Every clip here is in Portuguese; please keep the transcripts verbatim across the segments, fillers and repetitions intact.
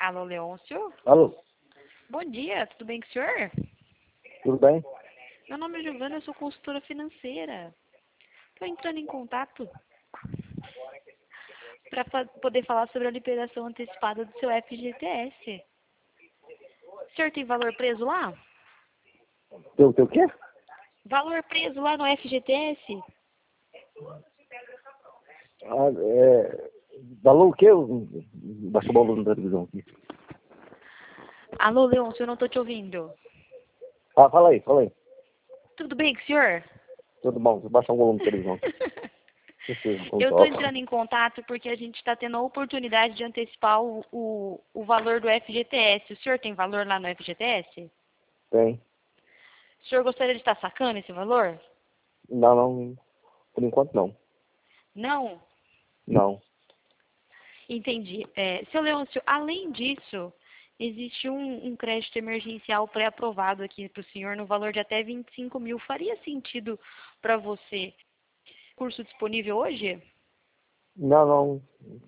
Alô, Leôncio? Alô, Bom dia, tudo bem com o senhor? tudo bem? Meu nome é Giovana, eu sou consultora financeira. Estou entrando em contato para poder falar sobre a liberação antecipada do seu F G T S. O senhor tem valor preso lá? Teu, teu quê? Valor preso lá no F G T S? Ah, é, valor o quê? Baixou o volume da televisão aqui. Alô, Leôncio, eu não estou te ouvindo. Ah, fala aí, fala aí. Tudo bem com o senhor? Tudo bom, baixa o volume da televisão. Eu estou entrando em contato porque a gente está tendo a oportunidade de antecipar o, o, o valor do F G T S. O senhor tem valor lá no F G T S? Tem. O senhor gostaria de estar sacando esse valor? Não, não, por enquanto não. Não? Não. Entendi. É, seu Leôncio, além disso, existe um, um crédito emergencial pré-aprovado aqui para o senhor no valor de até vinte e cinco mil. Faria sentido para você curso disponível hoje? Não, não.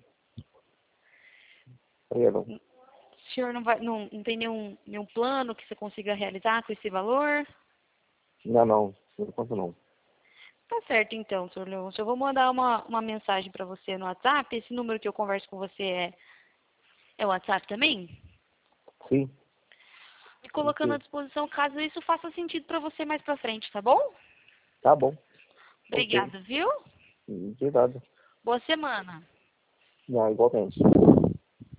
Aí não. O senhor não, vai, não, não tem nenhum, nenhum plano que você consiga realizar com esse valor? Não, não, por enquanto não. Tá certo então, senhor Leôncio. Eu vou mandar uma, uma mensagem para você no WhatsApp. Esse número que eu converso com você é, é o WhatsApp também? Sim. E colocando à Sim. disposição caso isso faça sentido para você mais para frente, tá bom? Tá bom. Ok. Obrigada, viu? De nada. Boa semana. Não, igualmente.